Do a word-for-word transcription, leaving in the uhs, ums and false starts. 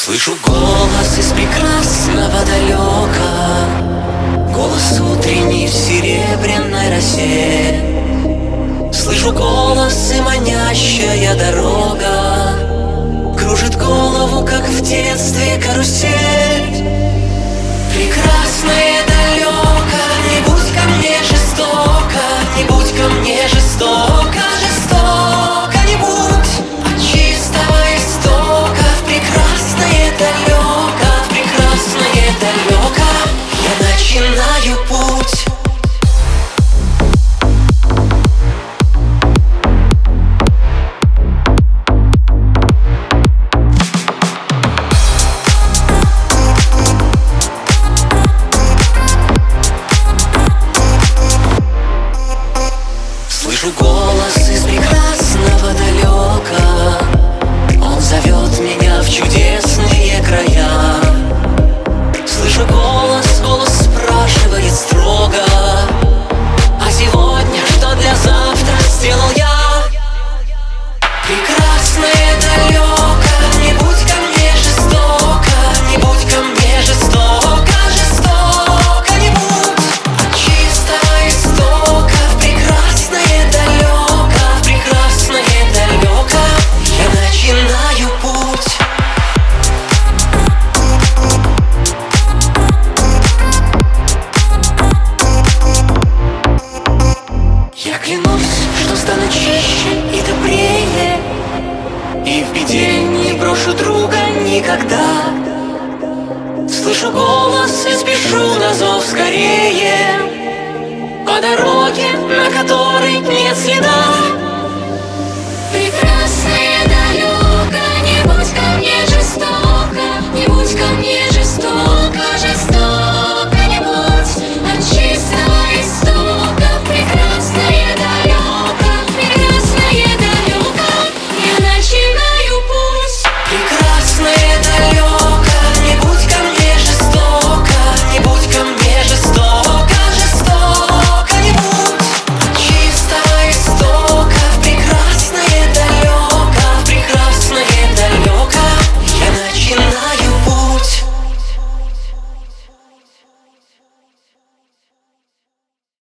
Слышу голос из прекрасного далека, голос утренний в серебряной росе. Слышу голос и манящая дорога кружит голову, как в детстве карусель. Прекрасное далеко, не будь ко мне жестоко, не будь ко мне жестоко, жестоко не будь. От чистого истока в прекрасное далеко, в прекрасное далеко я начинаю путь. Слышу голос из прекрасного далека, он зовет меня в чудесные края. Слышу голос, голос спрашивает строго: а сегодня что для завтра сделал я? Прекрасное далеко, не будь ко мне жестоко, не будь ко мне жестоко, жестоко не будь. От чистого истока в прекрасное далеко, в прекрасное далеко я начинаю путь. Я клянусь, что стану чище и добрее, и в беде не брошу друга никогда. Слышу голос и спешу на зов скорее, по дороге, на которой